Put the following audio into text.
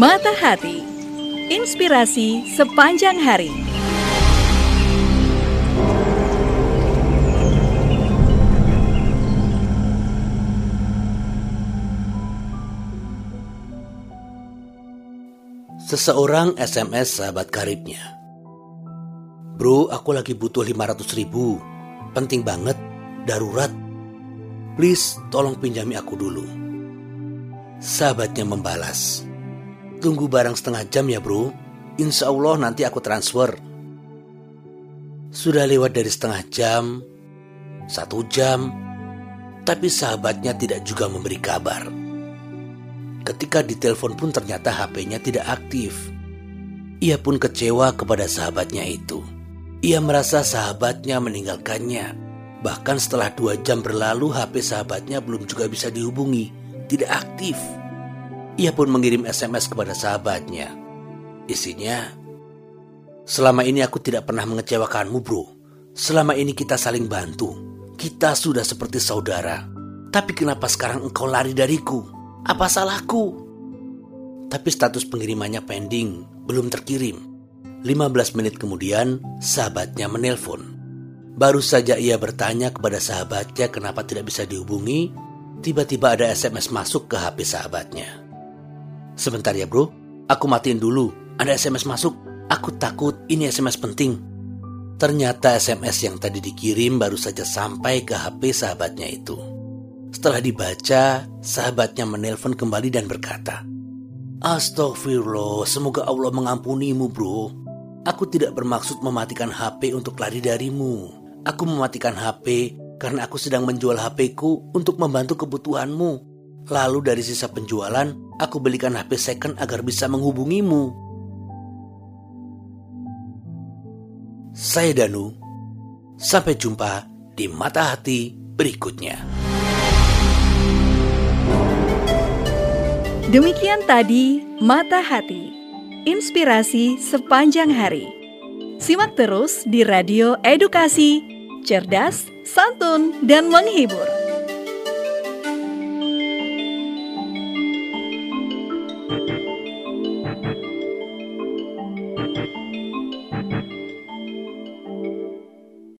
Mata Hati, inspirasi sepanjang hari. Seseorang SMS sahabat karibnya. Bro, aku lagi butuh 500.000. Penting banget, darurat. Please, tolong pinjami aku dulu. Sahabatnya membalas, tunggu barang setengah jam ya bro. Insya Allah nanti aku transfer. Sudah lewat dari setengah jam, 1 jam, tapi sahabatnya tidak juga memberi kabar. Ketika ditelepon pun ternyata HP-nya tidak aktif. Ia pun kecewa kepada sahabatnya itu. Ia merasa sahabatnya meninggalkannya. Bahkan setelah 2 jam berlalu HP sahabatnya belum juga bisa dihubungi, tidak aktif. Ia pun mengirim SMS kepada sahabatnya. Isinya, selama ini aku tidak pernah mengecewakanmu bro. Selama ini kita saling bantu. Kita sudah seperti saudara. Tapi kenapa sekarang engkau lari dariku? Apa salahku? Tapi status pengirimannya pending, belum terkirim. 15 menit kemudian, sahabatnya menelpon. Baru saja ia bertanya kepada sahabatnya kenapa tidak bisa dihubungi, tiba-tiba ada SMS masuk ke HP sahabatnya. Sebentar ya bro, aku matiin dulu. Ada SMS masuk. Aku takut ini SMS penting. Ternyata SMS yang tadi dikirim baru saja sampai ke HP sahabatnya itu. Setelah dibaca, sahabatnya menelpon kembali dan berkata, Astagfirullah, semoga Allah mengampunimu bro. Aku tidak bermaksud mematikan HP untuk lari darimu. Aku mematikan HP karena aku sedang menjual HP-ku untuk membantu kebutuhanmu. Lalu dari sisa penjualan, aku belikan HP second agar bisa menghubungimu. Saya Danu, sampai jumpa di Mata Hati berikutnya. Demikian tadi Mata Hati, inspirasi sepanjang hari. Simak terus di Radio Edukasi, cerdas, santun, dan menghibur.